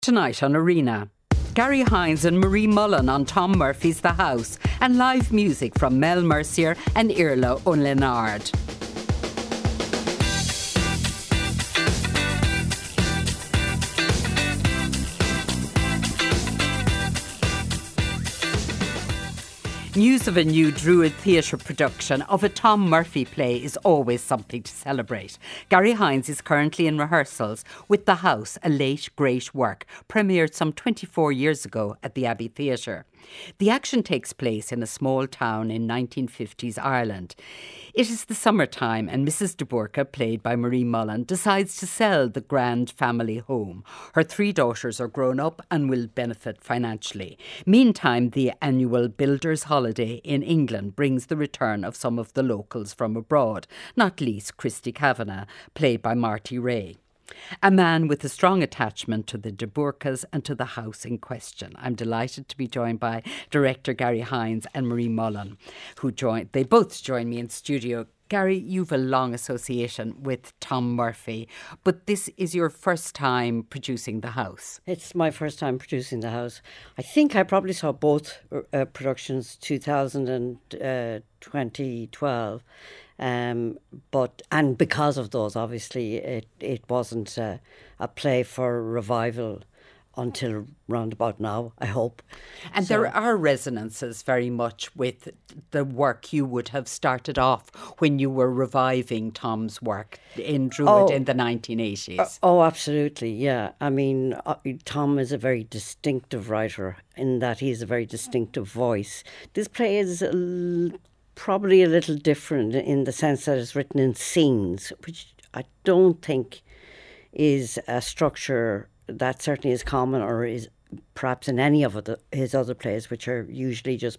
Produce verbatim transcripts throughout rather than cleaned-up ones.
Tonight on Arena, Gary Hines and Marie Mullen on Tom Murphy's The House, and live music from Mel Mercier and Irla O'Lenard. News of a new Druid Theatre production of a Tom Murphy play is always something to celebrate. Gary Hines is currently in rehearsals with The House, a late, great work, premiered some twenty-four years ago at the Abbey Theatre. The action takes place in a small town in nineteen fifties Ireland. It is the summertime and Missus de Burca, played by Marie Mullen, decides to sell the grand family home. Her three daughters are grown up and will benefit financially. Meantime, the annual Builders' Holiday in England brings the return of some of the locals from abroad, not least Christy Kavanagh, played by Marty Ray. A man with a strong attachment to the de Burcas and to the house in question. I'm delighted to be joined by director Gary Hines and Marie Mullen, who joined. They both join me in studio. Gary, you've a long association with Tom Murphy, but this is your first time producing The House. It's my first time producing The House. I think I probably saw both uh, productions, two thousand and twenty twelve. Um, but and because of those, obviously, it, it wasn't uh, a play for revival until round about now, I hope. And so, there are resonances very much with the work you would have started off when you were reviving Tom's work in Druid oh, in the nineteen eighties. Uh, oh, absolutely, yeah. I mean, uh, Tom is a very distinctive writer in that he has a very distinctive voice. This play is a l- probably a little different in the sense that it's written in scenes, which I don't think is a structure that certainly is common or is perhaps in any of the, his other plays, which are usually just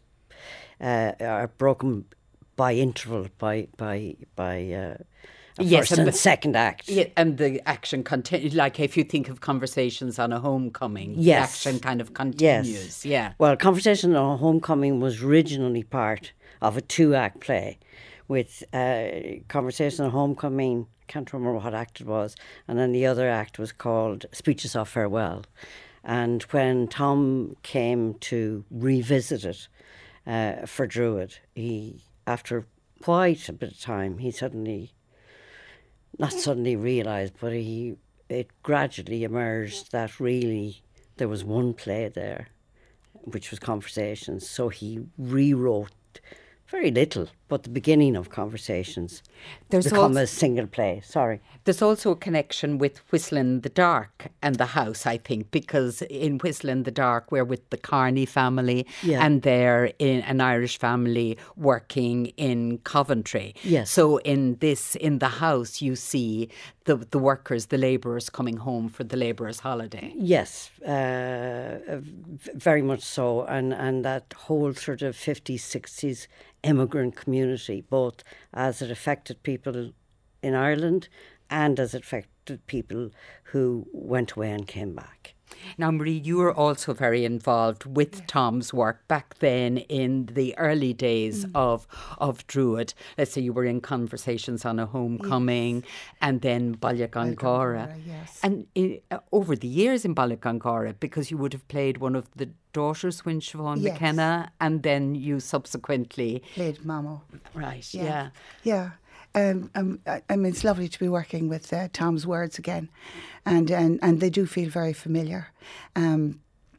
uh, are broken by interval, by by by uh, a yes, first and, and the second act. Yeah, and the action continues. Like if you think of Conversations on a Homecoming, yes. the action kind of continues. Yes. Yeah. Well, Conversation on a Homecoming was originally part of a two-act play with uh, Conversation on Homecoming, can't remember what act it was, and then the other act was called Speeches of Farewell. And when Tom came to revisit it uh, for Druid, he, after quite a bit of time, he suddenly, not suddenly realised, but he it gradually emerged that really there was one play there, which was Conversations. So he rewrote very little, but the beginning of Conversations There's become also, a single play. Sorry. There's also a connection with Whistle in the Dark and The House, I think, because in Whistle in the Dark we're with the Carney family yeah. and they're in an Irish family working in Coventry. Yes. So in this, in The House, you see the the workers, the labourers coming home for the labourers' holiday. Yes, uh, very much so. And, and that whole sort of fifties, sixties immigrant community, both as it affected people in Ireland and as it affected people who went away and came back. Now, Marie, you were also very involved with yeah. Tom's work back then in the early days mm. of of Druid. Let's say you were in Conversations on a Homecoming yes. and then Ballyagongora. Yes. And in, uh, over the years in Ballyagongora, because you would have played one of the daughters, Wyn Siobhan yes. McKenna, and then you subsequently... Played Mamo. Right, yeah. yeah. Yeah. Um, um, I, I mean, it's lovely to be working with uh, Tom's words again, and, and and they do feel very familiar. Um,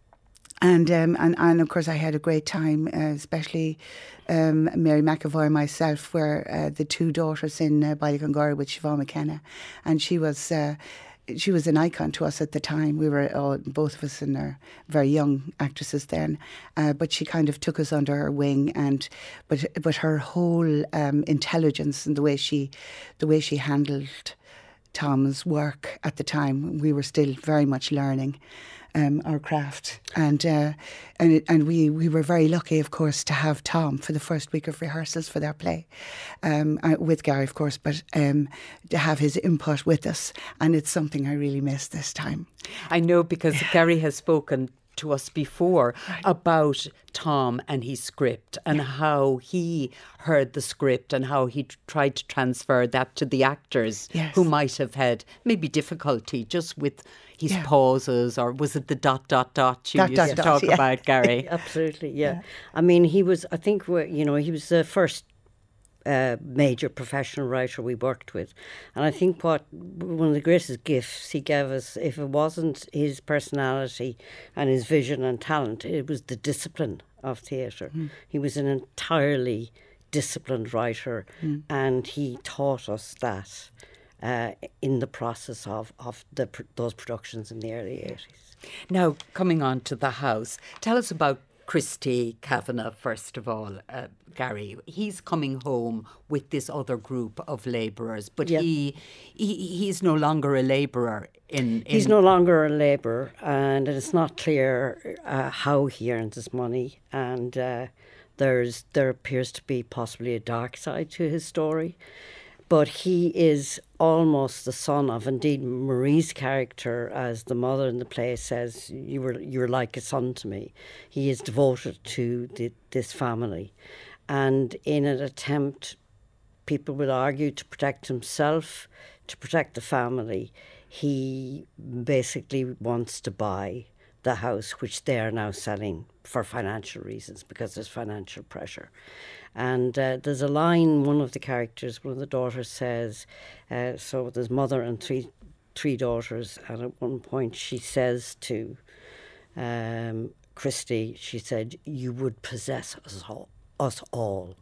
and um, and and of course, I had a great time, uh, especially um, Mary McAvoy and myself, were uh, the two daughters in uh, Ballyagongora with Siobhan McKenna, and she was. Uh, She was an icon to us at the time. We were all, both of us and our very young actresses then, uh, but she kind of took us under her wing, and but but her whole um, intelligence and the way she, the way she handled Tom's work at the time, we were still very much learning um, our craft, and uh, and it, and we we were very lucky, of course, to have Tom for the first week of rehearsals for their play, um, uh, with Gary, of course, but um, to have his input with us, and it's something I really miss this time. I know, because Gary has spoken to us before Right. about Tom and his script and Yeah. how he heard the script and how he t- tried to transfer that to the actors Yes. who might have had maybe difficulty just with his Yeah. pauses, or was it the dot, dot, dot you Dot, used dot, to dot, talk yeah. about, Gary? Absolutely, yeah. I mean, he was, I think, we're, you know, he was the first uh, major professional writer we worked with. And I think what one of the greatest gifts he gave us, if it wasn't his personality and his vision and talent, it was the discipline of theatre. Mm. He was an entirely disciplined writer, mm. and he taught us that uh, in the process of, of the, those productions in the early eighties. Now, coming on to the house, tell us about Christy Kavanagh, first of all, uh, Gary. He's coming home with this other group of labourers, but yeah. he, he he's no longer a labourer. In, in He's no longer a labourer, and it's not clear uh, how he earns his money. And uh, there's there appears to be possibly a dark side to his story. But he is almost the son of, indeed, Marie's character, as the mother in the play says, you were you're like a son to me. He is devoted to the, this family. And in an attempt, people will argue, to protect himself, to protect the family, he basically wants to buy the house, which they are now selling for financial reasons, because there's financial pressure. And uh, there's a line, one of the characters, one of the daughters says, uh, so there's mother and three three daughters, and at one point she says to um, Christy, she said, you would possess us all. Us all.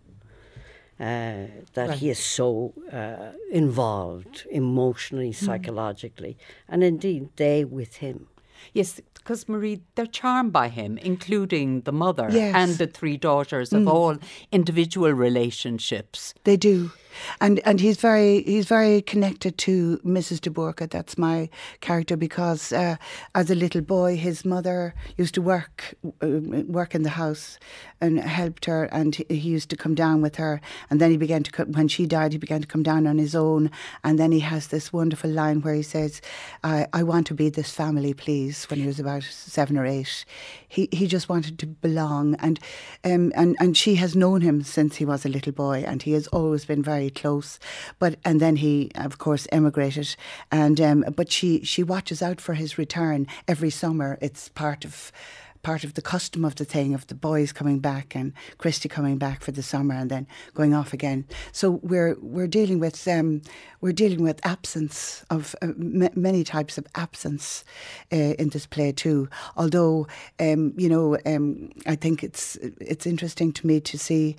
Uh, that right. He is so uh, involved emotionally, psychologically, mm. and indeed they with him. Yes, because Marie, they're charmed by him, including the mother yes. and the three daughters of mm. all individual relationships. They do. And and he's very he's very connected to Missus de Bourke. That's my character, because uh, as a little boy, his mother used to work uh, work in the house and helped her, and he, he used to come down with her. And then he began to come, when she died, he began to come down on his own. And then he has this wonderful line where he says, I, "I want to be this family, please." When he was about seven or eight, he he just wanted to belong, and um and and she has known him since he was a little boy, and he has always been very close. But and then he of course emigrated, and um but she she watches out for his return every summer. It's part of part of the custom of the thing, of the boys coming back and Christy coming back for the summer and then going off again. So we're we're dealing with um we're dealing with absence of uh, m- many types of absence uh, in this play too. Although um you know um I think it's it's interesting to me to see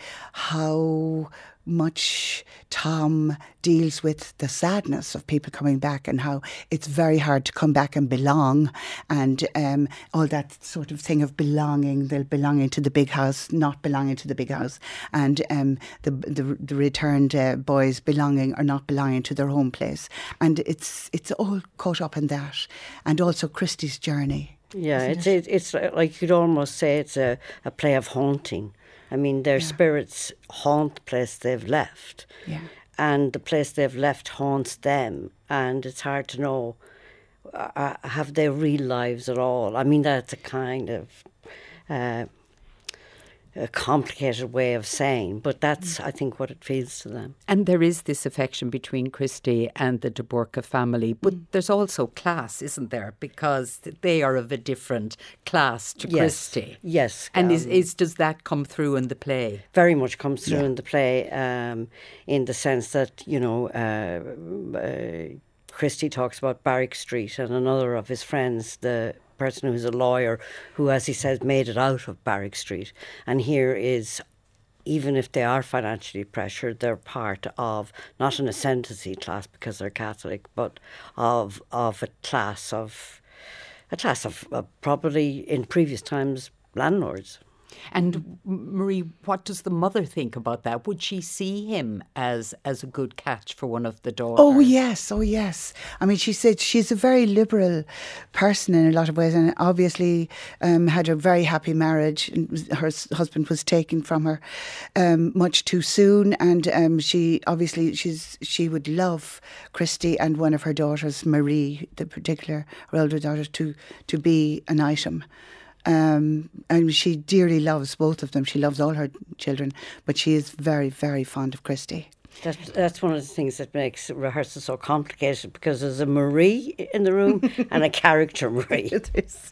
how much Tom deals with the sadness of people coming back, and how it's very hard to come back and belong, and um, all that sort of thing of belonging, the belonging to the big house, not belonging to the big house, and um, the, the the returned uh, boys belonging or not belonging to their home place, and it's it's all caught up in that, and also Christy's journey. Yeah, it's it? it, it's like you'd almost say it's a, a play of haunting. I mean, their yeah. spirits haunt the place they've left. Yeah. And the place they've left haunts them. And it's hard to know, uh, have they real lives at all? I mean, that's a kind of uh, a complicated way of saying, but that's, I think, what it feels to them. And there is this affection between Christy and the de Bourke family, but mm. there's also class, isn't there? Because they are of a different class to yes. Christy. Yes. And um, is, is does that come through in the play? Very much comes through yeah. in the play, um, in the sense that, you know, uh, uh, Christy talks about Barrack Street, and another of his friends, the person who's a lawyer, who, as he says, made it out of Barrack Street. And here is, even if they are financially pressured, they're part of not an ascendancy class because they're Catholic, but of of a class of a class of uh, probably in previous times landlords. And Marie, what does the mother think about that? Would she see him as as a good catch for one of the daughters? Oh yes, oh yes. I mean, she said she's a very liberal person in a lot of ways, and obviously um, had a very happy marriage. Her husband was taken from her um, much too soon, and um, she obviously she's she would love Christy and one of her daughters, Marie, the particular her older daughter, to to be an item. Um, and she dearly loves both of them. She loves all her children, but she is very, very fond of Christy. That's, that's one of the things that makes rehearsal so complicated, because there's a Marie in the room and a character Marie. It is.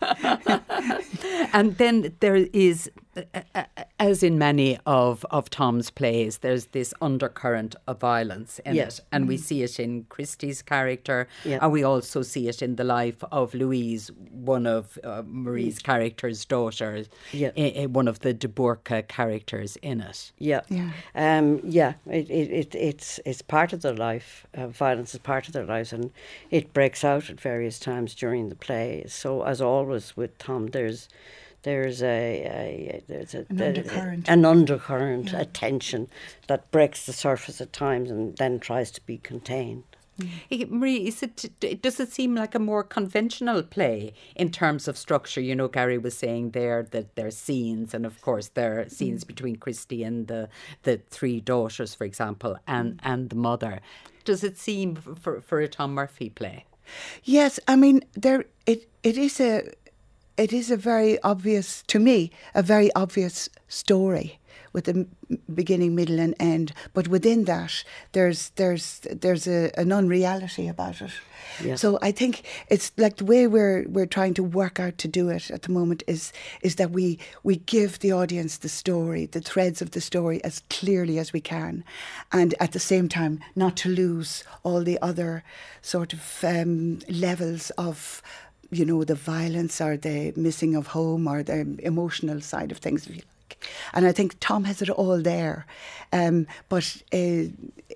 And then there is, as in many of, of Tom's plays, there's this undercurrent of violence in Yes. it. And we see it in Christie's character, Yeah. and we also see it in the life of Louise, one of uh, Marie's character's daughters, Yeah. i- i- one of the de Bourca characters in it. Yeah, Yeah. um, yeah. It, it, it it's it's part of their life. Uh, violence is part of their lives, and it breaks out at various times during the play. So, as always with Tom, there's there's a, a there's a, An a- undercurrent. an undercurrent, Yeah. a tension that breaks the surface at times and then tries to be contained. Eh, Marie, is it, does it seem like a more conventional play in terms of structure? You know, Gary was saying there that there are scenes, and of course there are scenes between Christy and the, the three daughters, for example, and, and the mother. Does it seem for, for a Tom Murphy play? Yes, I mean there. It it is a it is a very obvious, to me, a very obvious story with a m- beginning, middle, and end. But within that, there's there's there's a, an unreality about it. Yeah. So I think it's like the way we're we're trying to work out to do it at the moment is is that we we give the audience the story, the threads of the story as clearly as we can, and at the same time not to lose all the other sort of um, levels of, you know, the violence or the missing of home or the emotional side of things, if you like. And I think Tom has it all there. Um, but uh,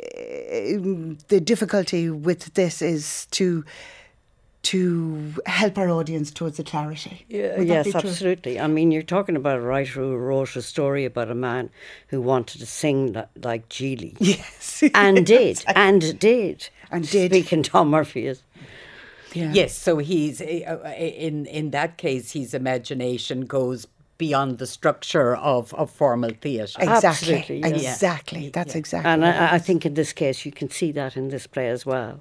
the difficulty with this is to to help our audience towards the clarity. Yeah, Would that yes, be true? absolutely. I mean, you're talking about a writer who wrote a story about a man who wanted to sing li- like Geely. Yes. And did, and did. And did. Speaking Tom Murphy is. Yeah. Yes, so he's uh, in in that case, his imagination goes beyond the structure of, of formal theatre. Exactly. Absolutely, yeah. Exactly. That's exactly. And what it I, I is. think in this case you can see that in this play as well.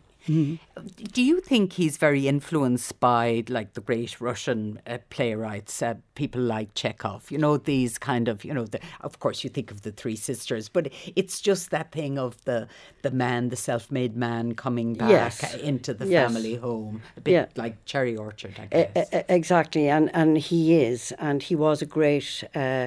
Do you think he's very influenced by, like, the great Russian uh, playwrights, uh, people like Chekhov? You know, these kind of, you know, the, of course you think of the Three Sisters, but it's just that thing of the the man, the self-made man coming back Yes. into the Yes. family home, a bit Yeah. like Cherry Orchard, I E- guess. e- exactly, and and he is, and he was a great uh,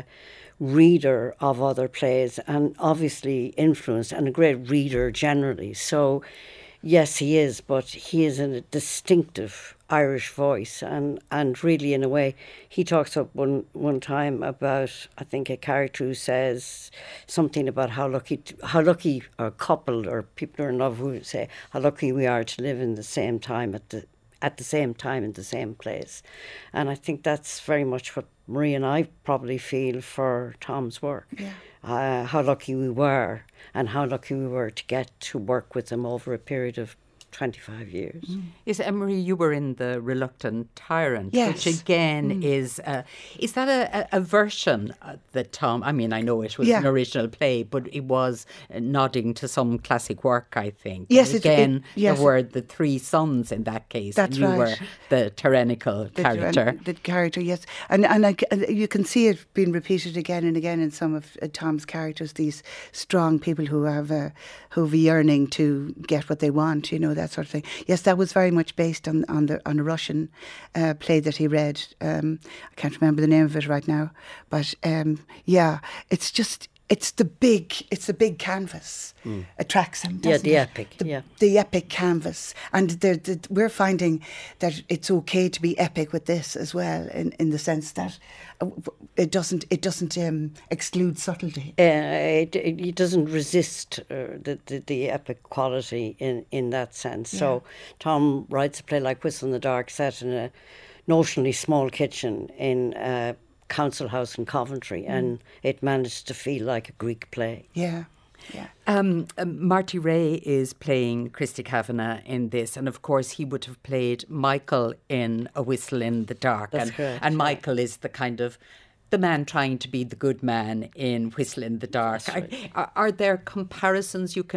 reader of other plays, and obviously influenced, and a great reader generally. So, yes, he is, but he is in a distinctive Irish voice, and, and really, in a way, he talks up one one time about, I think, a character who says something about how lucky t- how lucky a couple or people who are in love who say how lucky we are to live in the same time at the at the same time in the same place. And I think that's very much what Marie and I probably feel for Tom's work. Yeah. Uh, how lucky we were, and how lucky we were to get to work with him over a period of twenty-five years. Is Emery, you were in The Reluctant Tyrant, Yes. which again is uh, is that a, a, a version uh, that Tom? I mean, I know it was Yeah. an original play, but it was uh, nodding to some classic work, I think. Yes, And it- it- again, yes. there were the three sons in that case. That's and you right. were the tyrannical The- character. The, character, yes, and and I c and you can see it being repeated again and again in some of uh, Tom's characters. These strong people who have a who have a yearning to get what they want, you know, that sort of thing. Yes, that was very much based on on the on a Russian uh, play that he read. Um, I can't remember the name of it right now, but um, yeah, it's just. It's the big, it's the big canvas attracts him. Yeah, doesn't the it? epic, The, yeah. the epic canvas, and the, the, we're finding that it's okay to be epic with this as well, in, in the sense that uh, it doesn't it doesn't um, exclude subtlety. Uh, it, it, it doesn't resist uh, the, the the epic quality in, in that sense. So Tom writes a play like Whistle in the Dark set in a notionally small kitchen in a council house in Coventry, and it managed to feel like a Greek play. Yeah, yeah. Um, um, Marty Ray is playing Christy Kavanagh in this, and of course he would have played Michael in A Whistle in the Dark. That's and, correct, and yeah. Michael is the kind of the man trying to be the good man in Whistle in the Dark. That's right. Are, are there comparisons you can make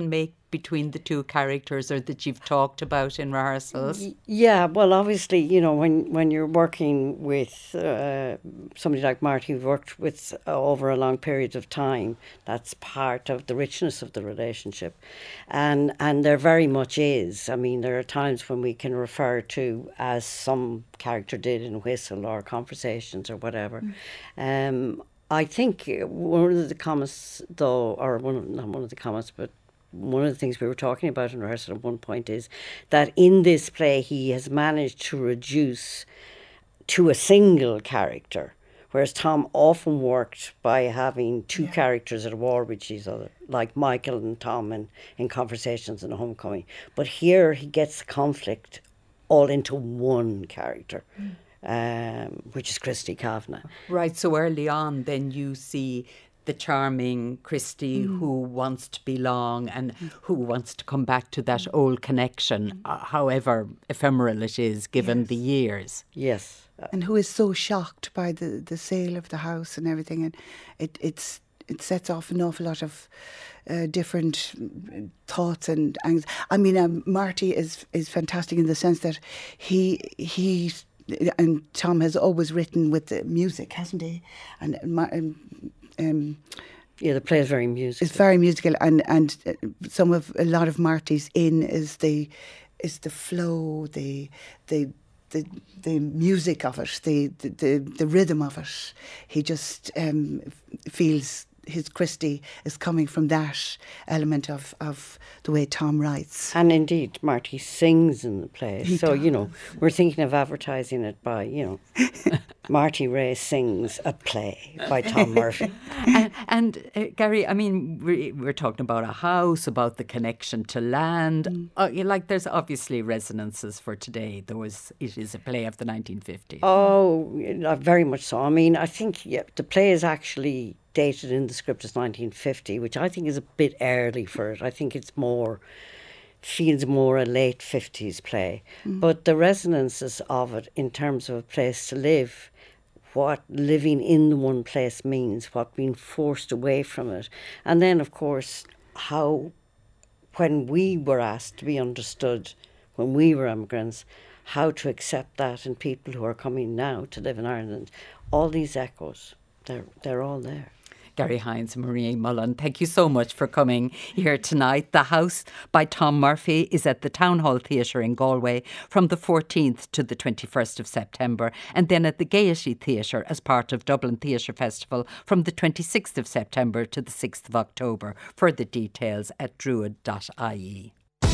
between the two characters, or that you've talked about in rehearsals? Yeah, well, obviously, you know, when, when you're working with uh, somebody like Marty, who've worked with uh, over a long period of time, that's part of the richness of the relationship. And and there very much is. I mean, there are times when we can refer to, as some character did in Whistle or Conversations or whatever. Mm. Um, I think one of the comments, though, or one of, not one of the comments, but one of the things we were talking about in rehearsal at one point is that in this play he has managed to reduce to a single character, whereas Tom often worked by having two yeah. characters at war with each other, like Michael and Tom in, in Conversations and Homecoming. But here he gets the conflict all into one character. Mm. Um, which is Christy Kavanagh. Right, so early on then you see the charming Christy mm. who wants to belong and mm. who wants to come back to that old connection, uh, however ephemeral it is given yes. the years. Yes. And who is so shocked by the, the sale of the house and everything, and it it's it sets off an awful lot of uh, different thoughts and angst. I mean, um, Marty is is fantastic in the sense that he he. And Tom has always written with the music, hasn't he? And um, um, yeah, the play is very musical. It's very musical, and and some of a lot of Marty's in is the is the flow, the the the the music of it, the the the, the rhythm of it. He just um, feels his Christy is coming from that element of, of the way Tom writes. And indeed, Marty sings in the play. He so, does. You know, we're thinking of advertising it by, you know, Marty Ray sings a play by Tom Murphy. and and uh, Gary, I mean, we, we're talking about a house, about the connection to land. Mm. Uh, like, there's obviously resonances for today. There was, it is a play of the nineteen fifties. Oh, very much so. I mean, I think yeah, the play is actually dated in the script as nineteen fifty, which I think is a bit early for it. I think it's more, feels more a late fifties play. Mm. But the resonances of it in terms of a place to live, what living in the one place means, what being forced away from it. And then, of course, how when we were asked to be understood, when we were immigrants, how to accept that in people who are coming now to live in Ireland. All these echoes, they're, they're all there. Gary Hines and Marie Mullen, thank you so much for coming here tonight. The House by Tom Murphy is at the Town Hall Theatre in Galway from the fourteenth to the twenty-first of September, and then at the Gaiety Theatre as part of Dublin Theatre Festival from the twenty-sixth of September to the sixth of October. Further details at druid dot I E.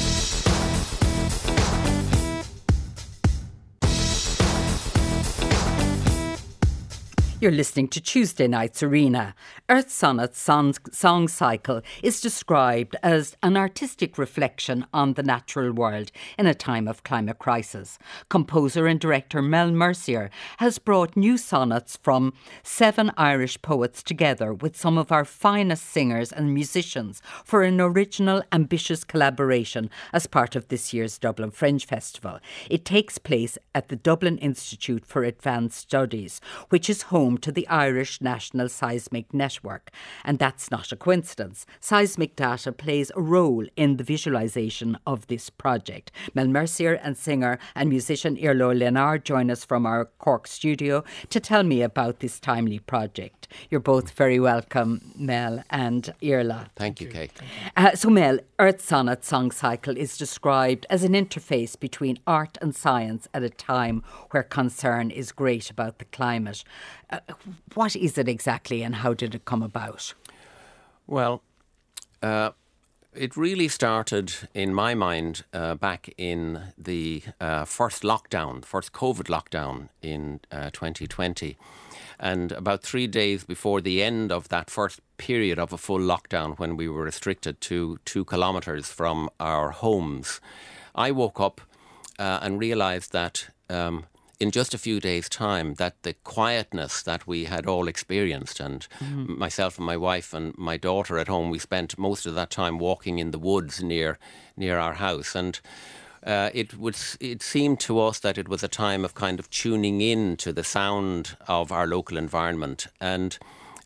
You're listening to Tuesday Night's Arena. Earth Sonnet's song, song cycle is described as an artistic reflection on the natural world in a time of climate crisis. Composer and director Mel Mercier has brought new sonnets from seven Irish poets together with some of our finest singers and musicians for an original, ambitious collaboration as part of this year's Dublin Fringe Festival. It takes place at the Dublin Institute for Advanced Studies, which is home to the Irish National Seismic Network. And that's not a coincidence. Seismic data plays a role in the visualisation of this project. Mel Mercier and singer and musician Irlo Lenar join us from our Cork studio to tell me about this timely project. You're both very welcome, Mel and Irla. Thank you, Kate. Uh, so Mel, Earth Sonnet Song Cycle is described as an interface between art and science at a time where concern is great about the climate. Uh, what is it exactly and how did it come about? Well, uh, it really started in my mind uh, back in the uh, first lockdown, first COVID lockdown in uh, twenty twenty. And about three days before the end of that first period of a full lockdown, when we were restricted to two kilometres from our homes, I woke up uh, and realised that um, in just a few days' time, that the quietness that we had all experienced, and mm-hmm. myself and my wife and my daughter at home, we spent most of that time walking in the woods near near our house. And Uh, it would. It seemed to us that it was a time of kind of tuning in to the sound of our local environment. And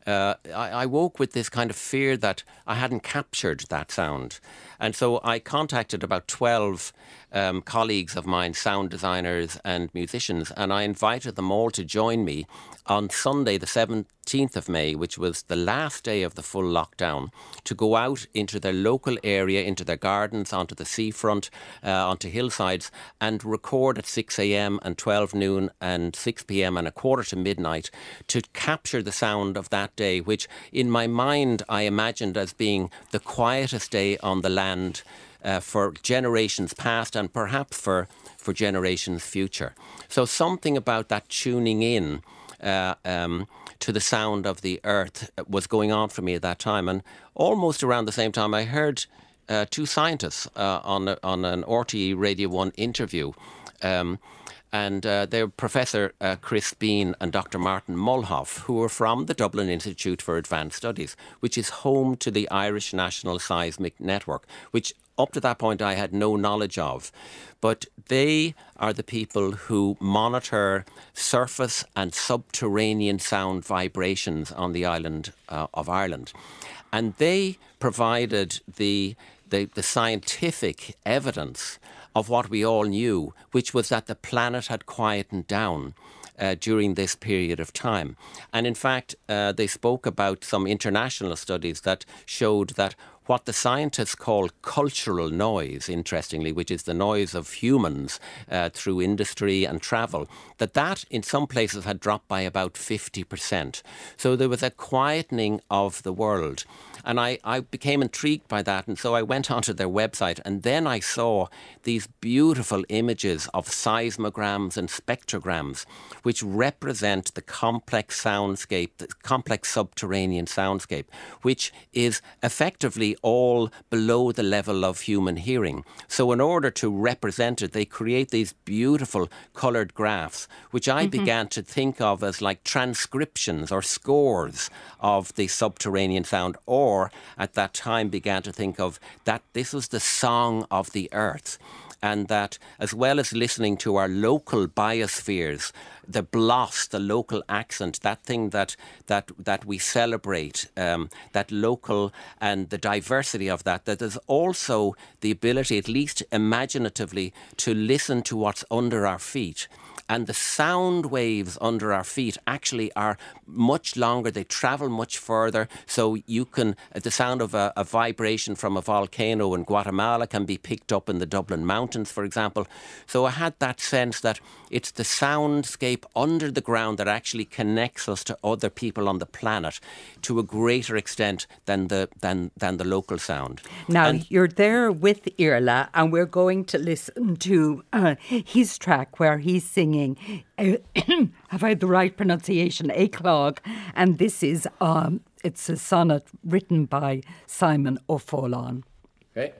uh, I, I woke with this kind of fear that I hadn't captured that sound. And so I contacted about twelve um, colleagues of mine, sound designers and musicians, and I invited them all to join me on Sunday, the seventeenth of May, which was the last day of the full lockdown, to go out into their local area, into their gardens, onto the seafront, uh, onto hillsides, and record at six a.m. and twelve noon and six p.m. and a quarter to midnight to capture the sound of that day, which in my mind I imagined as being the quietest day on the land uh, for generations past and perhaps for, for generations future. So something about that tuning in uh, um, to the sound of the earth was going on for me at that time. And almost around the same time I heard uh, two scientists uh, on, a, on an R T É Radio one interview. Um, And uh, they're Professor uh, Chris Bean and Doctor Martin Mulhoff, who are from the Dublin Institute for Advanced Studies, which is home to the Irish National Seismic Network, which up to that point I had no knowledge of. But they are the people who monitor surface and subterranean sound vibrations on the island uh, of Ireland. And they provided the, the, the scientific evidence of what we all knew, which was that the planet had quietened down uh, during this period of time. And in fact, uh, they spoke about some international studies that showed that what the scientists call cultural noise, interestingly, which is the noise of humans uh, through industry and travel, that that in some places had dropped by about fifty percent. So there was a quietening of the world. And I, I became intrigued by that, and so I went onto their website, and then I saw these beautiful images of seismograms and spectrograms, which represent the complex soundscape, the complex subterranean soundscape, which is effectively all below the level of human hearing. So in order to represent it, they create these beautiful coloured graphs, which I mm-hmm. began to think of as like transcriptions or scores of the subterranean sound, or at that time began to think of that this was the song of the earth. And that as well as listening to our local biospheres, the bloss, the local accent, that thing that that that we celebrate, um, that local and the diversity of that, that there's also the ability, at least imaginatively, to listen to what's under our feet. And the sound waves under our feet actually are much longer. They travel much further. So you can, the sound of a, a vibration from a volcano in Guatemala can be picked up in the Dublin Mountains, for example. So I had that sense that it's the soundscape under the ground that actually connects us to other people on the planet to a greater extent than the than than the local sound. Now, and you're there with Iarla, and we're going to listen to uh, his track where he's singing Uh, have I the right pronunciation? Éclog, and this is um, it's a sonnet written by Simon O'Fallon. Okay.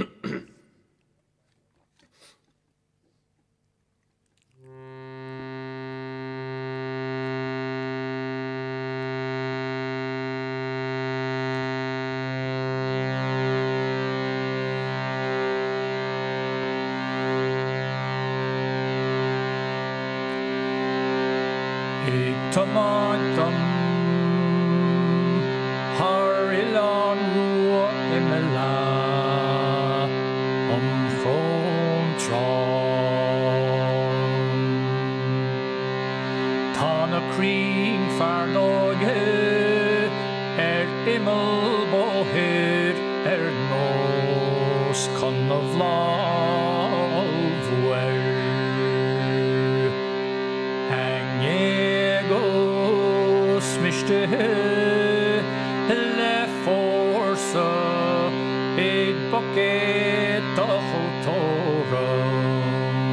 Tomatum Harilon Rua Imela Um Fontron Tana Cream Farnoge Er Immel Bohir Er Nos Con of Love Where Mischte le forsa ed bucket of torum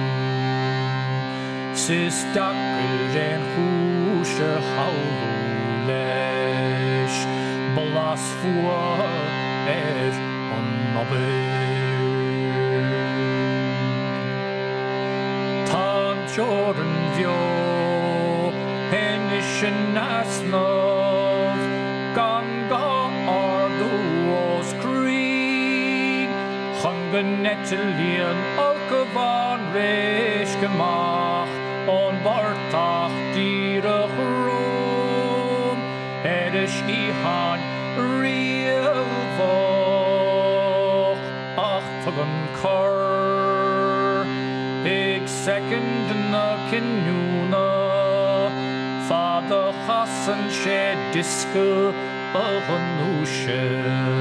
Sistakker en húse haulesh Blas fua er onnabir Tan jordan vjo Henishin asnov Ganga arduos krieg Hungenetelian Alkevan resh gemach On bartach dierach rom Er Ish ihan riavo ach tugan cor ig second na kinuna Father Hassan shed disco Bahanushin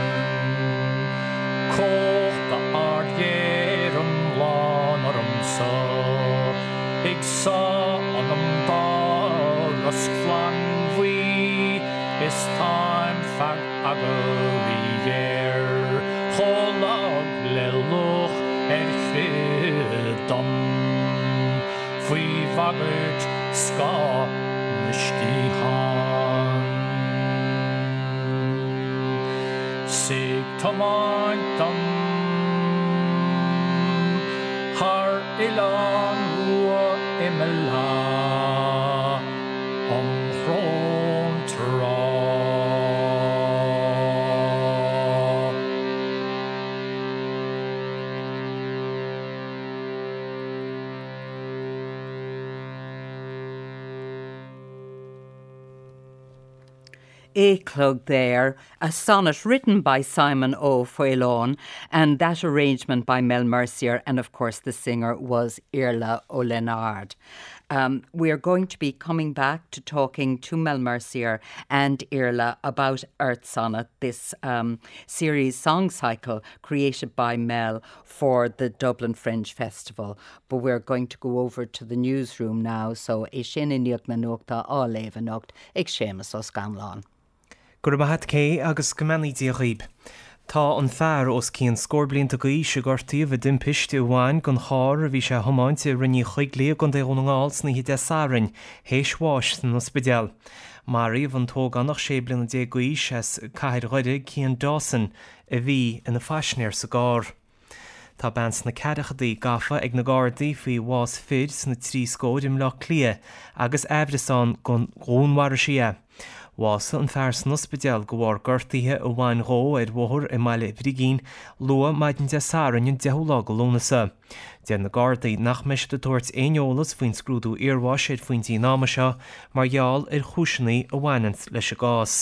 Koch the art yerum lanarum sa Ik sa anam baras flan we It's time for agari yer Cholag leluch er chidam Fui vagert ska nishtihan Sig tamantam Har ilan rua imela Om chron tra Éclog there, a sonnet written by Simon Ó Foileáin, and that arrangement by Mel Mercier, and of course the singer was Iarla Ó Lionard. Um, we are going to be coming back to talking to Mel Mercier and Iarla about Earth Sonnet, this um, series song cycle created by Mel for the Dublin Fringe Festival. But we're going to go over to the newsroom now, so é sin iniucht na nuachta á léamh anocht ag Séamus Ó Scanlán. Gur mahat cé agus gomanní díochaib. Tá an fear os cían scórblinta gaí se gortaí bh dimpiste bháin gon chár a bhí sé thomáinte rinne chuig lé gon dé ghnáils na hí de sárin, héis bháis na spidéal. Marí van tóg annach sé blina dé gaí ses caiir roide cían dásan a bhí in na faisnéir sa gár. Tá bans na cadachadaí gafa ag na gádaí faoi bhás fid na trí scódim le clia agus ebrasán gon gúnhhar sia. Wasa an fers na spidéal go bhar gortaíthe a bhain ró ar bhóthir i mbaile bhrigín lua maidin de sáran in dehuilá go lónasa. Den na gádaí nach meis de tuairt éolas faoin scrúdú iarmhais ar faointí náma seo mar gheall ar chúisinaí a bhainint leis a gás.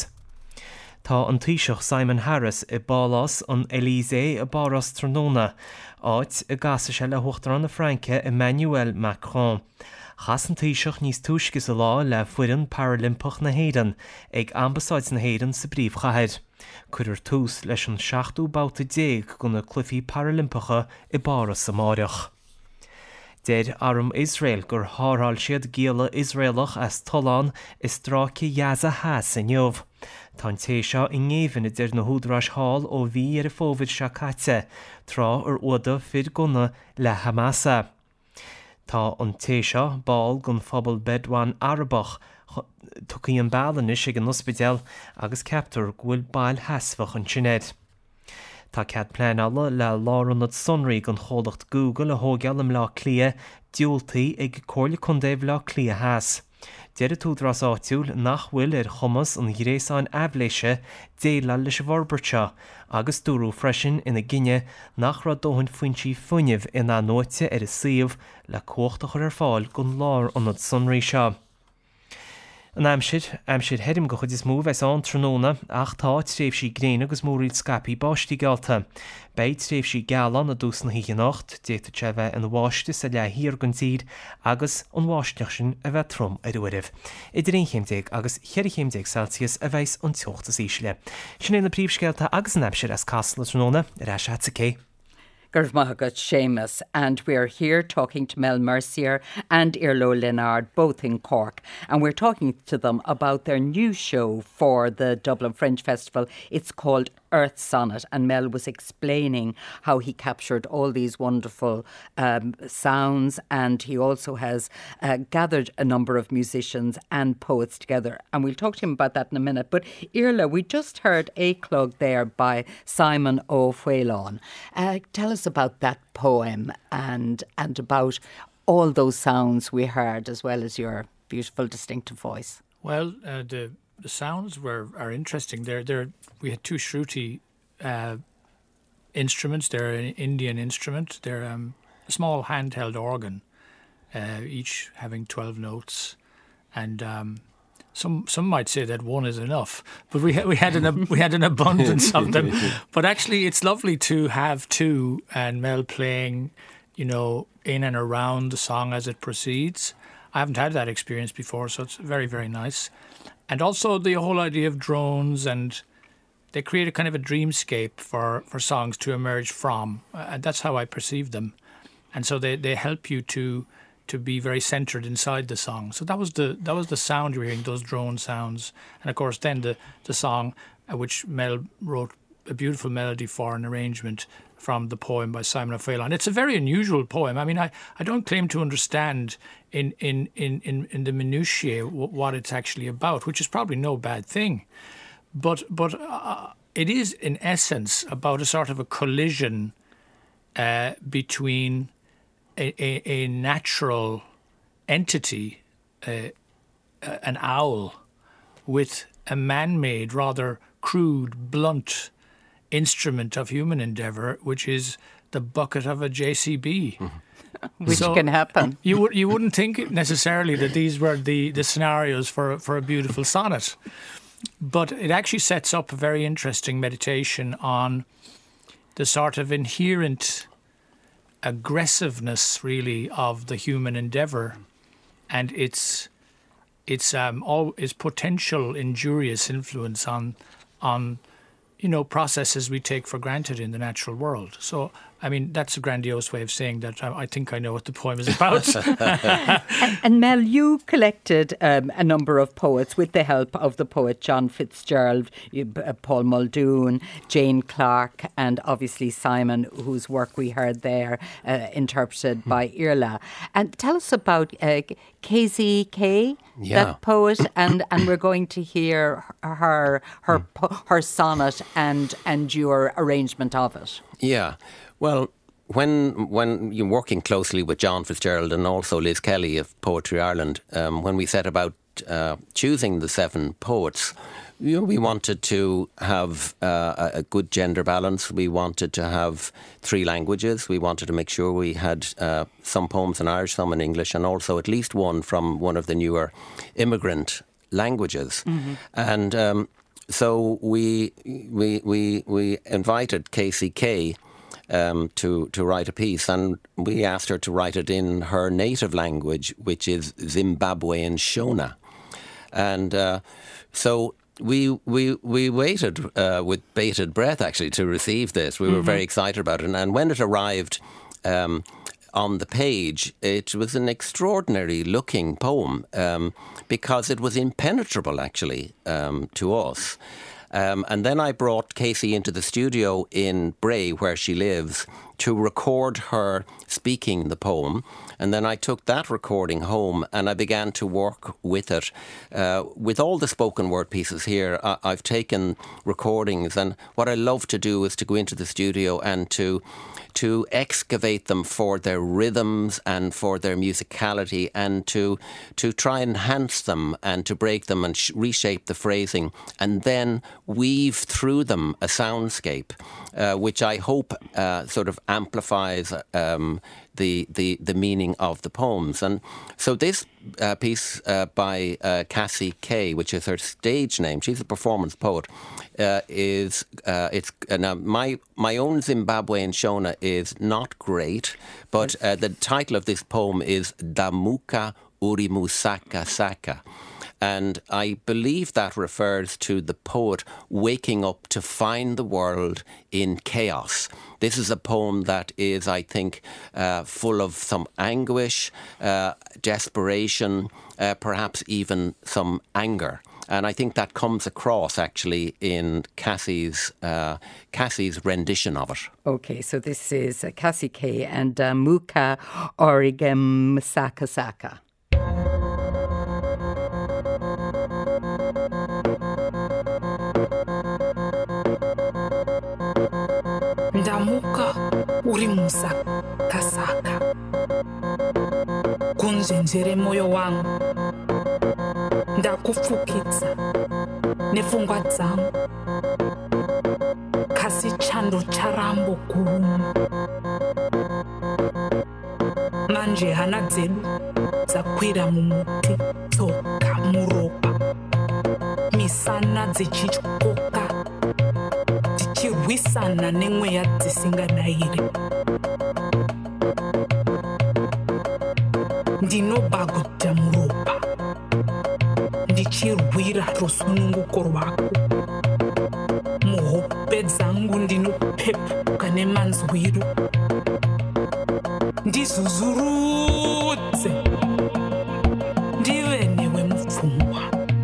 Tá an taoiseach Simon Harris i bálas an Élysée a Báras Tróna áit i gasa se le huachtar na Franke Emmanuel Macron. Chas an taoiseach níos túiscis a lá le fuireann Paralimpach na Héireann ag ambasáid na Héireann sa bríomhchaid. Cuidir tús leis an seachtú báta déag go na clufií Paralimpacha i Báras sa Máireach. Dead arm Israel gur háráil siad géala Israelach as talán is dráci jaza has in jobh. Tá téiseo i ngéhann idir na húdrás hall ó bhí ar a fóvid se caite, trá ar uada fid gona le Hamasa. Tá an téiseo ball gon phobal bedwan Arabach tucaí an ballanis ag an ospidéal agus captar ghfuil bail heasfach an sinnéad. Tá cead plean alla le láranad sonraí gon cholacht Google a thógeal am lá clia diúltaí ag cóirla chundéibh lá clia heas. Deir a túdrás áitiúil nach bhfuil ar chumas an gréasáin eabléise déile leis bharbirte agus dúrú freisin ina gine nach ra dóhann foiintí funineh ina nóite ar a siomh le cóchtachar ar fáil gon lár anad sonraí seo. An aimsid, aimsid hedim go chud is mú bheits an tróna ach tá tréimh sí gréine agus móríd scapi báistí galta. Beid tréimh sí galan a dús na híige nacht, déta se bheith an bháiste sa le hír gon tíd agus an bháisteach sin a bheith trom ar uirih. Idir ein chéimdeag agus cheir chéimdeag Celsius a bheits an teochtas ísile. Sin é na príomhsceilta agus an aimsid as casla tróna ar eis hatsa cé. Gurv Mahagat Seamus, and we're here talking to Mel Mercier and Iarla Ó Lionard, both in Cork, and we're talking to them about their new show for the Dublin Fringe Festival. It's called Earth Sonnet, and Mel was explaining how he captured all these wonderful um, sounds, and he also has uh, gathered a number of musicians and poets together, and we'll talk to him about that in a minute. But Iarla, we just heard Éclog there by Simon Ó Foileáin. Uh, tell us about that poem and and about all those sounds we heard, as well as your beautiful distinctive voice. Well, uh, the the sounds were are interesting. There, there we had two shruti uh, instruments. They're an Indian instrument. They're um, a small handheld organ, uh, each having twelve notes, and um, some some might say that one is enough, but we ha- we had an we had an abundance of them. But actually, it's lovely to have two, and Mel playing, you know, in and around the song as it proceeds. I haven't had that experience before, so it's very, very nice. And also the whole idea of drones, and they create a kind of a dreamscape for, for songs to emerge from. Uh, and that's how I perceive them. And so they, they help you to to be very centred inside the song. So that was the that was the sound you were hearing, those drone sounds. And of course then the, the song, uh, which Mel wrote a beautiful melody for, an arrangement from the poem by Simon of Phelan. It's a very unusual poem. I mean, I, I don't claim to understand in in, in, in, in the minutiae w- what it's actually about, which is probably no bad thing. But but uh, it is, in essence, about a sort of a collision uh, between a, a, a natural entity, uh, an owl, with a man-made, rather crude, blunt instrument of human endeavour, which is the bucket of a J C B. Mm-hmm. Which so can happen. You would you wouldn't think necessarily that these were the, the scenarios for for a beautiful sonnet, but it actually sets up a very interesting meditation on the sort of inherent aggressiveness, really, of the human endeavour, and its its um all its potential injurious influence on on. you know, processes we take for granted in the natural world. So, I mean, that's a grandiose way of saying that I, I think I know what the poem is about. and, and Mel, you collected um, a number of poets with the help of the poet John Fitzgerald, you, uh, Paul Muldoon, Jane Clark, and obviously Simon, whose work we heard there, uh, interpreted mm. by Irla. And tell us about uh, K Z K, yeah. that poet, and, and we're going to hear her her mm. po- her sonnet and and your arrangement of it. Yeah. Well, when when you're working closely with John Fitzgerald and also Liz Kelly of Poetry Ireland, um, when we set about uh, choosing the seven poets, you know, we wanted to have uh, a good gender balance. We wanted to have three languages. We wanted to make sure we had uh, some poems in Irish, some in English, and also at least one from one of the newer immigrant languages. Mm-hmm. And um, so we we we we invited K C K Um, to, to write a piece, and we asked her to write it in her native language, which is Zimbabwean Shona. And uh, so we we we waited uh, with bated breath, actually, to receive this. We were mm-hmm. very excited about it. And when it arrived um, on the page, it was an extraordinary looking poem um, because it was impenetrable, actually, um, to us. Um, and then I brought Casey into the studio in Bray, where she lives, to record her speaking the poem. And then I took that recording home and I began to work with it. Uh, with all the spoken word pieces here, I- I've taken recordings, and what I love to do is to go into the studio and to to excavate them for their rhythms and for their musicality, and to to try and enhance them and to break them and sh- reshape the phrasing, and then weave through them a soundscape, uh, which I hope uh, sort of amplifies um, the, the the meaning of the poems. And so this uh, piece uh, by uh, Cassie Kay, which is her stage name, she's a performance poet, uh, is uh, it's uh, now my my own Zimbabwean Shona is not great, but uh, the title of this poem is Damuka Urimusaka Saka. And I believe that refers to the poet waking up to find the world in chaos. This is a poem that is, I think, uh, full of some anguish, uh, desperation, uh, perhaps even some anger. And I think that comes across, actually, in Cassie's uh, Cassie's rendition of it. Okay, so this is uh, Cassie Kay and uh, Muka Origem Saka Saka. Ndamuka uri musakasaka kunzvenzere moyo wangu ndakufukidza nepfungwa dzangu kasi chando charambo guru manje hana dzedu dzakwira mumuti tsoka muropa dzichirwisana dzichityoka dzichirwisana nemweya dzisingadayiri ndinobhaguta muropa ndichirwira rusununguko rwako muhope dzangu ndinopepuka nemanzwiro ndizuzurudze ndive newe mupfungwa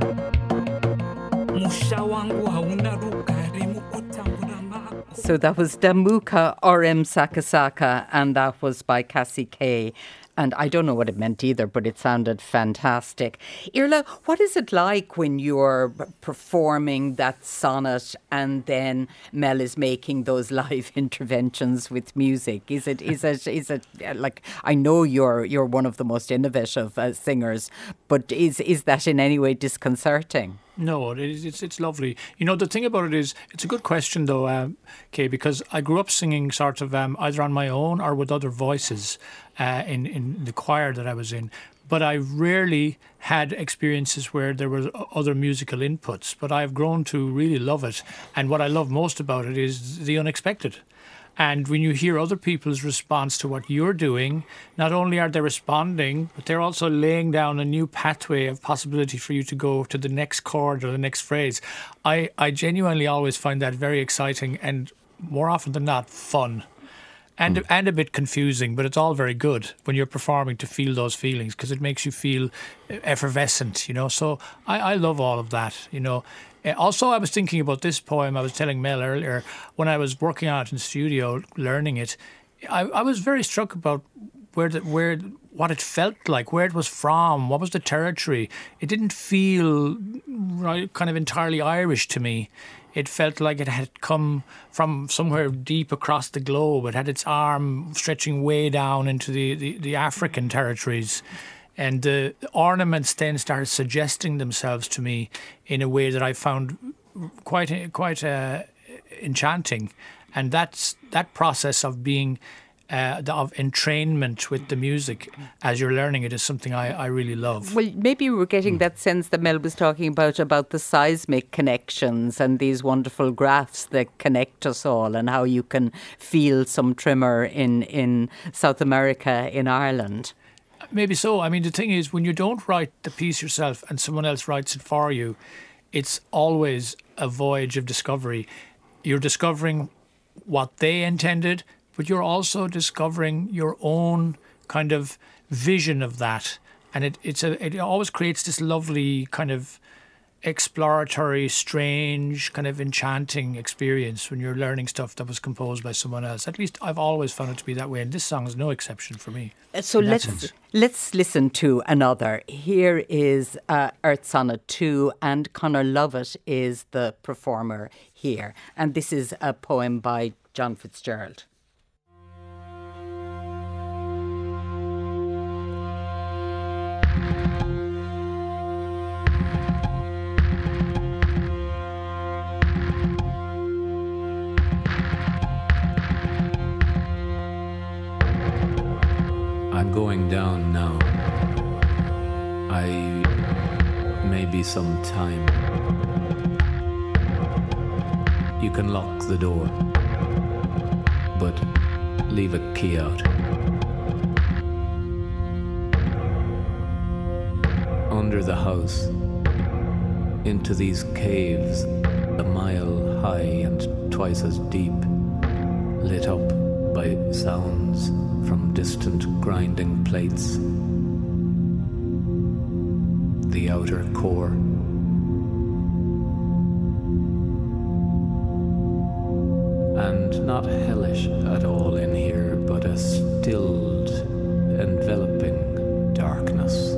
musha wangu hauna rugare mukutambura mako. So that was Damuka Orem Sakasaka, and that was by Cassie Kay. And I don't know what it meant either, but it sounded fantastic. Irla, what is it like when you're performing that sonnet and then Mel is making those live interventions with music? Is it is it is it like, I know you're you're one of the most innovative uh, singers, but is is that in any way disconcerting? No, it is, it's it's lovely. You know, the thing about it is, it's a good question though, um, Kay, because I grew up singing sort of um, either on my own or with other voices uh, in, in the choir that I was in. But I rarely had experiences where there were other musical inputs. But I've grown to really love it. And what I love most about it is the unexpected. And when you hear other people's response to what you're doing, not only are they responding, but they're also laying down a new pathway of possibility for you to go to the next chord or the next phrase. I, I genuinely always find that very exciting and, more often than not, fun. And, mm. and a bit confusing, but it's all very good when you're performing to feel those feelings, because it makes you feel effervescent, you know. So I, I love all of that, you know. Uh, also, I was thinking about this poem. I was telling Mel earlier, when I was working on it in the studio, learning it, I, I was very struck about where the, where what it felt like, where it was from, what was the territory. It didn't feel right, kind of entirely Irish to me. It felt like it had come from somewhere deep across the globe. It had its arm stretching way down into the, the, the African territories. And the ornaments then started suggesting themselves to me in a way that I found quite quite uh, enchanting. And that's that process of being uh, of entrainment with the music as you're learning it is something I, I really love. Well, maybe we were getting that sense that Mel was talking about, about the seismic connections and these wonderful graphs that connect us all, and how you can feel some tremor in, in South America, in Ireland. Maybe so. I mean, the thing is, when you don't write the piece yourself and someone else writes it for you, it's always a voyage of discovery. You're discovering what they intended, but you're also discovering your own kind of vision of that. And it it's a it always creates this lovely kind of exploratory, strange, kind of enchanting experience when you're learning stuff that was composed by someone else. At least I've always found it to be that way, and this song is no exception for me. So let's let's listen to another. Here is uh, Earth Sonnet two, and Conor Lovett is the performer here. And this is a poem by John Fitzgerald. I'm going down now. I maybe some time. You can lock the door, but leave a key out. Under the house, into these caves, a mile high and twice as deep, lit up by sounds from distant grinding plates. The outer core. And not hellish at all in here, but a stilled, enveloping darkness.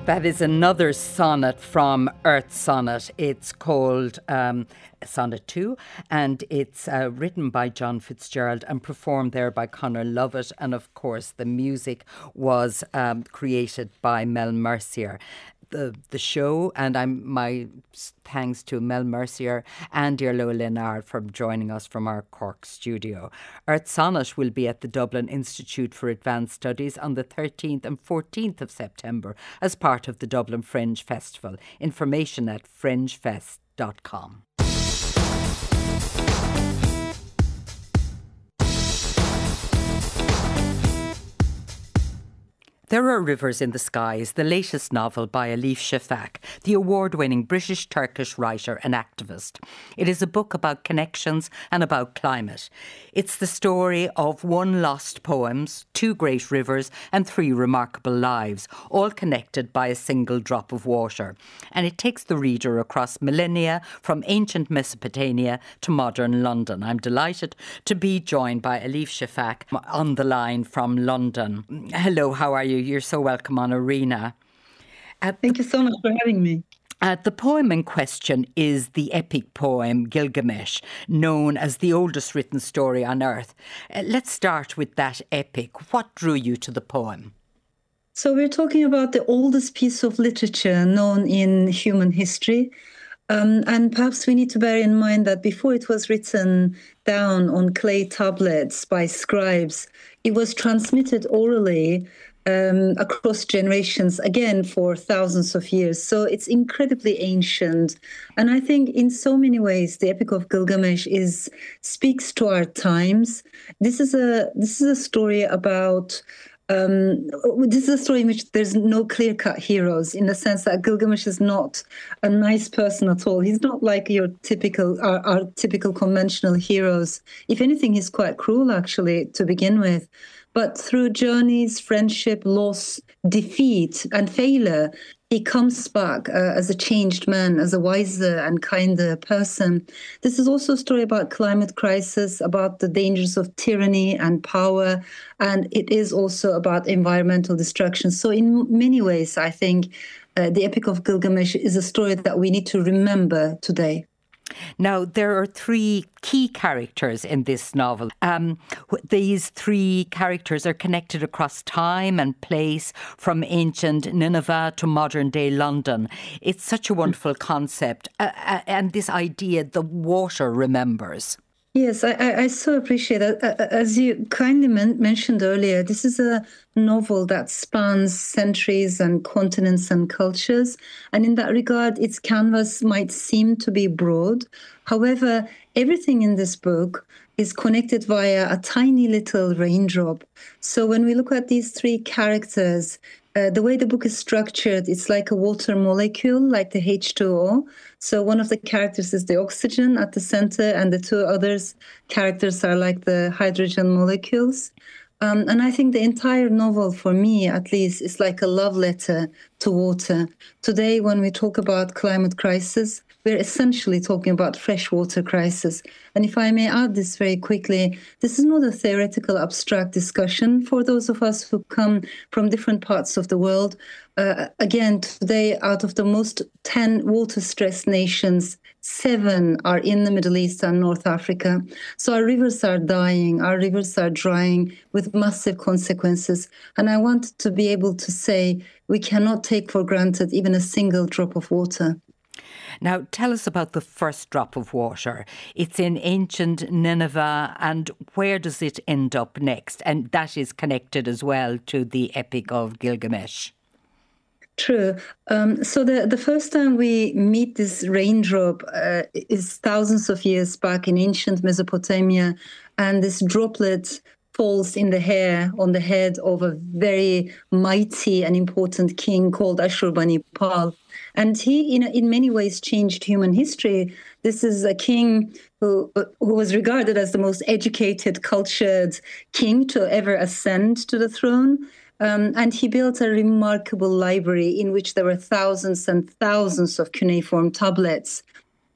That is another sonnet from Earth Sonnet. It's called um, Sonnet two, and it's uh, written by John Fitzgerald and performed there by Conor Lovett. And of course, the music was um, created by Mel Mercier. The, the show, and I'm my thanks to Mel Mercier and Irlo Leonard for joining us from our Cork studio. Earth Sonnet will be at the Dublin Institute for Advanced Studies on the thirteenth and fourteenth of September as part of the Dublin Fringe Festival. Information at fringe fest dot com. There Are Rivers in the Sky is the latest novel by Elif Shafak, the award-winning British-Turkish writer and activist. It is a book about connections and about climate. It's the story of one lost poems, two great rivers and three remarkable lives, all connected by a single drop of water. And it takes the reader across millennia from ancient Mesopotamia to modern London. I'm delighted to be joined by Elif Shafak on the line from London. Hello, how are you? You're so welcome on Arena. At Thank you so much for having me. Uh, the poem in question is the epic poem Gilgamesh, known as the oldest written story on earth. Uh, let's start with that epic. What drew you to the poem? So we're talking about the oldest piece of literature known in human history. Um, and perhaps we need to bear in mind that before it was written down on clay tablets by scribes, it was transmitted orally Um, across generations, again, for thousands of years. So it's incredibly ancient. And I think in so many ways, the Epic of Gilgamesh is speaks to our times. This is a this is a story about um, this is a story in which there's no clear-cut heroes, in the sense that Gilgamesh is not a nice person at all. He's not like your typical our, our typical conventional heroes. If anything, he's quite cruel, actually, to begin with. But through journeys, friendship, loss, defeat, and failure, he comes back uh, as a changed man, as a wiser and kinder person. This is also a story about climate crisis, about the dangers of tyranny and power, and it is also about environmental destruction. So in many ways, I think uh, the Epic of Gilgamesh is a story that we need to remember today. Now, there are three key characters in this novel. Um, these three characters are connected across time and place, from ancient Nineveh to modern-day London. It's such a wonderful concept. Uh, uh, and this idea, the water remembers. Yes, I, I, I so appreciate that. As you kindly men- mentioned earlier, this is a novel that spans centuries and continents and cultures. And in that regard, its canvas might seem to be broad. However, everything in this book is connected via a tiny little raindrop. So when we look at these three characters, Uh, the way the book is structured, it's like a water molecule, like the H two O. So one of the characters is the oxygen at the center, and the two others characters are like the hydrogen molecules. Um, and I think the entire novel, for me at least, is like a love letter to water. Today, when we talk about climate crisis, we're essentially talking about freshwater crisis. And if I may add this very quickly, this is not a theoretical, abstract discussion for those of us who come from different parts of the world. Uh, again, today, out of the most ten water-stressed nations, seven are in the Middle East and North Africa. So our rivers are dying, our rivers are drying with massive consequences. And I want to be able to say we cannot take for granted even a single drop of water. Now, tell us about the first drop of water. It's in ancient Nineveh, and where does it end up next? And that is connected as well to the Epic of Gilgamesh. True. Um, so the, the first time we meet this raindrop uh, is thousands of years back in ancient Mesopotamia, and this droplet falls in the hair on the head of a very mighty and important king called Ashurbanipal. And he, in, in many ways, changed human history. This is a king who, who was regarded as the most educated, cultured king to ever ascend to the throne. Um, and he built a remarkable library in which there were thousands and thousands of cuneiform tablets.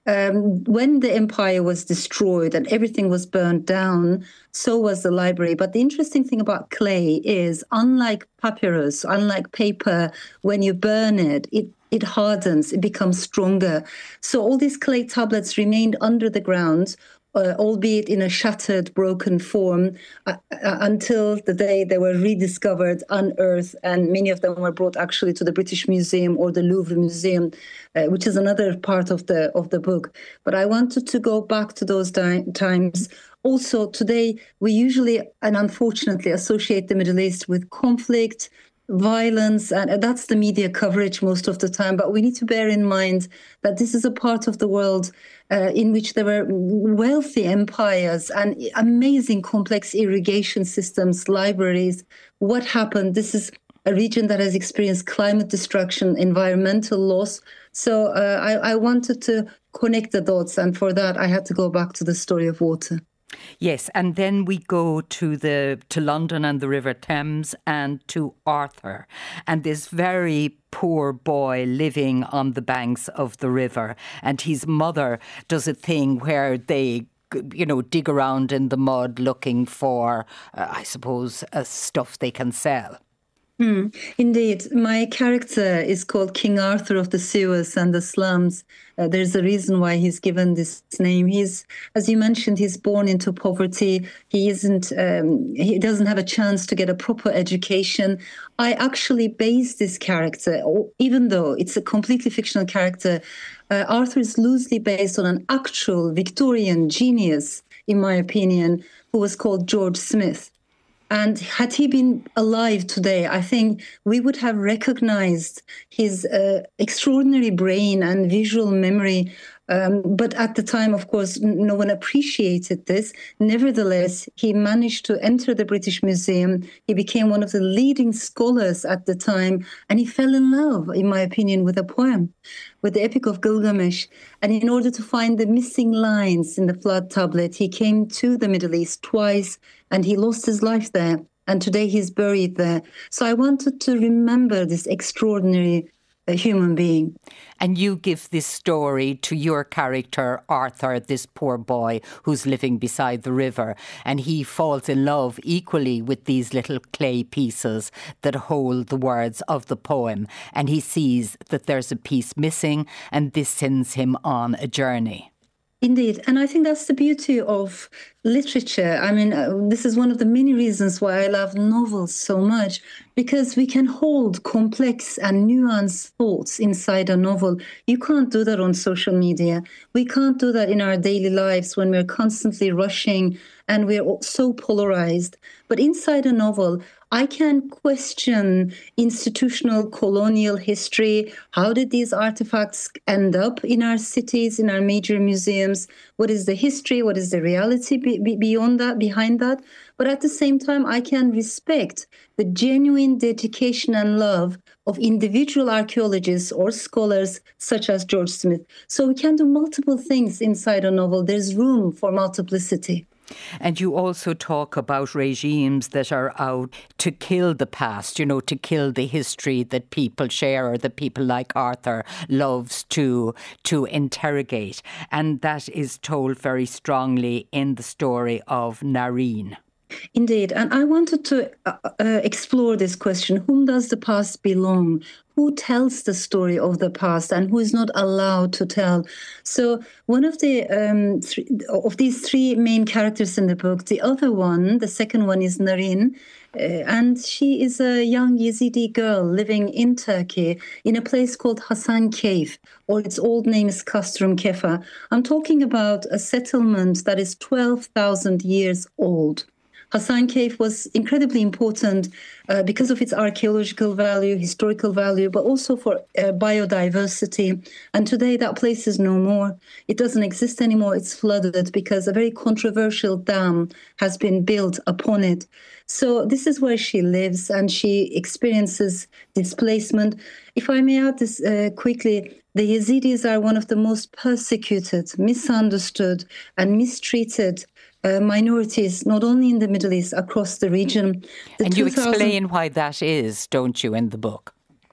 um, when the empire was destroyed and everything was burned down, so was the library. But the interesting thing about clay is, unlike papyrus, unlike paper, when you burn it, it it hardens, it becomes stronger. So all these clay tablets remained under the ground, Uh, albeit in a shattered, broken form, uh, uh, until the day they were rediscovered, unearthed, and many of them were brought actually to the British Museum or the Louvre Museum, uh, which is another part of the of the book. But I wanted to go back to those di- times. Also, today we usually and unfortunately associate the Middle East with conflict, violence, and that's the media coverage most of the time. But we need to bear in mind that this is a part of the world uh, in which there were wealthy empires and amazing complex irrigation systems, libraries. What happened? This is a region that has experienced climate destruction, environmental loss. So uh, I, I wanted to connect the dots, and for that I had to go back to the story of water. Yes, and then we go to the to London and the River Thames and to Arthur and this very poor boy living on the banks of the river, and his mother does a thing where they, you know, dig around in the mud looking for, uh, I suppose, uh, stuff they can sell. Mm, indeed. My character is called King Arthur of the sewers and the slums. Uh, there's a reason why he's given this name. He's, as you mentioned, he's born into poverty. He isn't, um, he doesn't have a chance to get a proper education. I actually base this character, even though it's a completely fictional character, uh, Arthur is loosely based on an actual Victorian genius, in my opinion, who was called George Smith. And had he been alive today, I think we would have recognized his uh, extraordinary brain and visual memory. Um, but at the time, of course, no one appreciated this. Nevertheless, he managed to enter the British Museum. He became one of the leading scholars at the time, and he fell in love, in my opinion, with a poem, with the Epic of Gilgamesh. And in order to find the missing lines in the flood tablet, he came to the Middle East twice, and he lost his life there. And today he's buried there. So I wanted to remember this extraordinary a human being. And you give this story to your character, Arthur, this poor boy who's living beside the river, and he falls in love equally with these little clay pieces that hold the words of the poem, and he sees that there's a piece missing, and this sends him on a journey. Indeed. And I think that's the beauty of literature. I mean, uh, this is one of the many reasons why I love novels so much, because we can hold complex and nuanced thoughts inside a novel. You can't do that on social media. We can't do that in our daily lives when we're constantly rushing and we're so polarized. But inside a novel, I can question institutional colonial history. How did these artifacts end up in our cities, in our major museums? What is the history? What is the reality be- be- beyond that, behind that? But at the same time, I can respect the genuine dedication and love of individual archaeologists or scholars such as George Smith. So we can do multiple things inside a novel. There's room for multiplicity. And you also talk about regimes that are out to kill the past, you know, to kill the history that people share or that people like Arthur loves to to interrogate. And that is told very strongly in the story of Nareen. Indeed. And I wanted to uh, uh, explore this question. Whom does the past belong? Who tells the story of the past and who is not allowed to tell? So one of the um, th- of these three main characters in the book, the other one, the second one is Nareen, uh, and she is a young Yazidi girl living in Turkey in a place called Hasan Cave, or its old name is Castrum Kefa. I'm talking about a settlement that is twelve thousand years old. Hasan Cave was incredibly important uh, because of its archaeological value, historical value, but also for uh, biodiversity. And today that place is no more. It doesn't exist anymore. It's flooded because a very controversial dam has been built upon it. So this is where she lives and she experiences displacement. If I may add this uh, quickly, the Yazidis are one of the most persecuted, misunderstood, and mistreated Uh, minorities, not only in the Middle East, across the region. The and you explain why that is, don't you, in the book?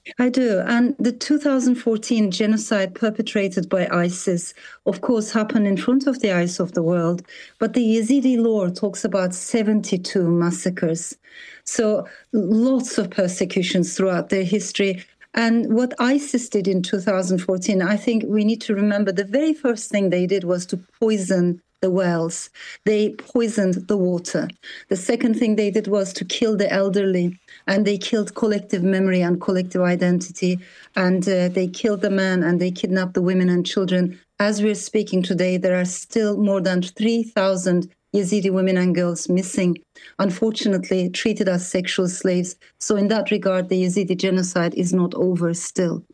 I do. And the two thousand fourteen genocide perpetrated by ISIS, of course, happened in front of the eyes of the world. But the Yazidi lore talks about seventy-two massacres. So lots of persecutions throughout their history. And what ISIS did in two thousand fourteen, I think we need to remember the very first thing they did was to poison the wells. They poisoned the water. The second thing they did was to kill the elderly, and they killed collective memory and collective identity, and uh, they killed the men and they kidnapped the women and children. As we're speaking today, there are still more than three thousand Yazidi women and girls missing, unfortunately treated as sexual slaves. So in that regard, the Yazidi genocide is not over still.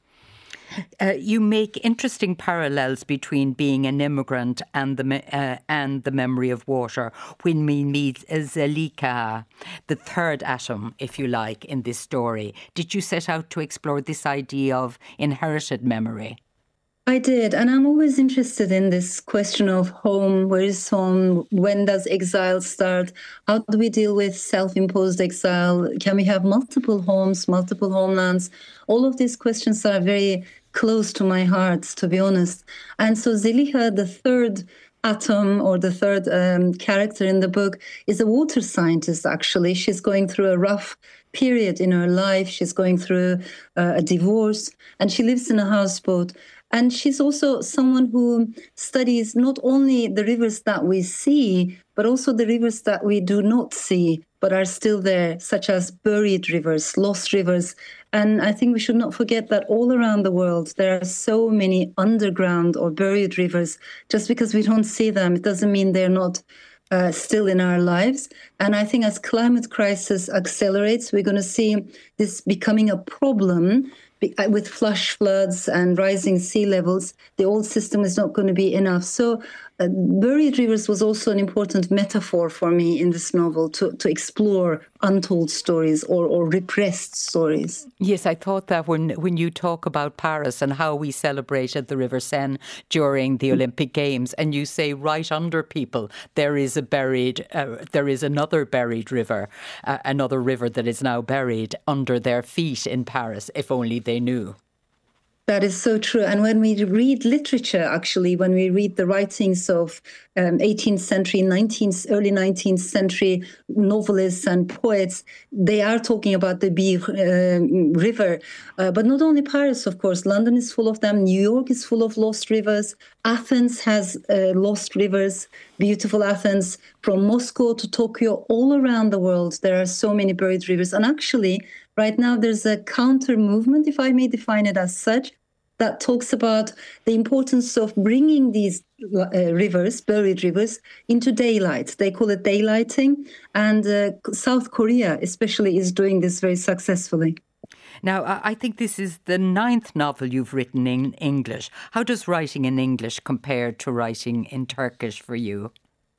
Uh, you make interesting parallels between being an immigrant and the me- uh, and the memory of water when we meet Zelika, the third atom, if you like, in this story. Did you set out to explore this idea of inherited memory? I did, and I'm always interested in this question of home. Where is home? When does exile start? How do we deal with self-imposed exile? Can we have multiple homes, multiple homelands? All of these questions are very close to my heart, to be honest. And so Zelika, the third atom or the third um, character in the book, is a water scientist, actually. She's going through a rough period in her life. She's going through uh, a divorce, and she lives in a houseboat. And she's also someone who studies not only the rivers that we see, but also the rivers that we do not see, but are still there, such as buried rivers, lost rivers. And I think we should not forget that all around the world, there are so many underground or buried rivers. Just because we don't see them, it doesn't mean they're not uh, still in our lives. And I think as climate crisis accelerates, we're going to see this becoming a problem. With flash floods and rising sea levels, the old system is not going to be enough. So uh, buried rivers was also an important metaphor for me in this novel to, to explore untold stories or, or repressed stories. Yes, I thought that when when you talk about Paris and how we celebrated the River Seine during the Olympic Games, and you say right under people there is a buried, uh, there is another buried river, uh, another river that is now buried under their feet in Paris, if only they knew. That is so true. And when we read literature, actually, when we read the writings of um, eighteenth century, nineteenth, early nineteenth century novelists and poets, they are talking about the Birs uh, River. Uh, but not only Paris, of course. London is full of them. New York is full of lost rivers. Athens has uh, lost rivers, beautiful Athens. From Moscow to Tokyo, all around the world, there are so many buried rivers. And actually, right now, there's a counter movement, if I may define it as such, that talks about the importance of bringing these uh, rivers, buried rivers, into daylight. They call it daylighting. And uh, South Korea especially is doing this very successfully. Now, I think this is the ninth novel you've written in English. How does writing in English compare to writing in Turkish for you?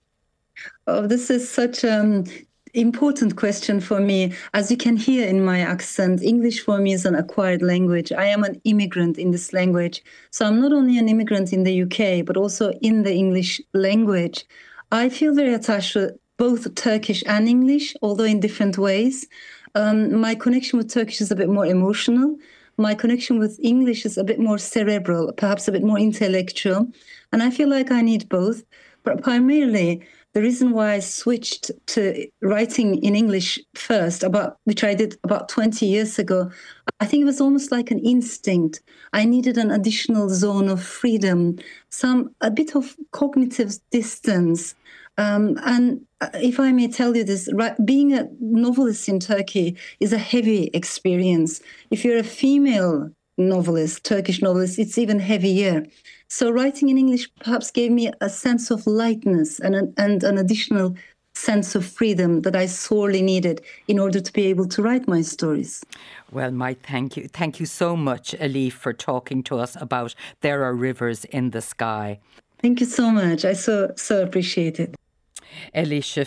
Oh, this is such um important question for me. As you can hear in my accent, English for me is an acquired language. I am an immigrant in this language. So I'm not only an immigrant in the U K, but also in the English language. I feel very attached to both Turkish and English, although in different ways. Um, my connection with Turkish is a bit more emotional. My connection with English is a bit more cerebral, perhaps a bit more intellectual. And I feel like I need both. But primarily, the reason why I switched to writing in English first, about which I did about twenty years ago, I think it was almost like an instinct. I needed an additional zone of freedom, some a bit of cognitive distance. Um, and if I may tell you this, being a novelist in Turkey is a heavy experience. If you're a female novelist, Turkish novelist, it's even heavier. So writing in English perhaps gave me a sense of lightness and an, and an additional sense of freedom that I sorely needed in order to be able to write my stories. Well, my thank you. Thank you so much, Elif, for talking to us about There Are Rivers in the Sky. Thank you so much. I so, so appreciate it. Elif Shafak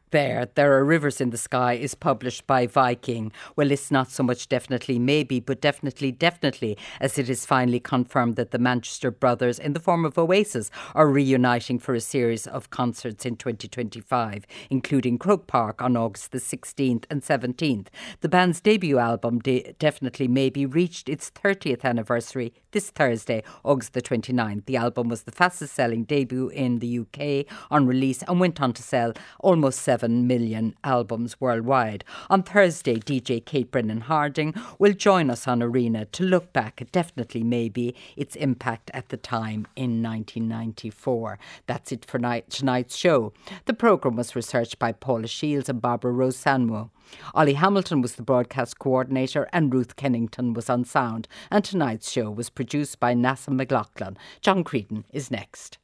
There, There Are Rivers in the Sky is published by Viking. Well, it's not so much definitely maybe, but definitely definitely, as it is finally confirmed that the Manchester brothers, in the form of Oasis, are reuniting for a series of concerts in twenty twenty-five, including Croke Park on August the sixteenth and seventeenth. The band's debut album, De- Definitely Maybe, reached its thirtieth anniversary this Thursday, August the twenty-ninth. The album was the fastest selling debut in the U K on release and went on to sell almost seven million albums worldwide. On Thursday, D J Kate Brennan Harding will join us on Arena to look back at Definitely Maybe, its impact at the time in nineteen ninety-four. That's it for night, tonight's show. The programme was researched by Paula Shields and Barbara Rose Sanwo. Ollie Hamilton was the broadcast coordinator and Ruth Kennington was on sound. And tonight's show was produced by Nassim McLaughlin. John Creedon is next.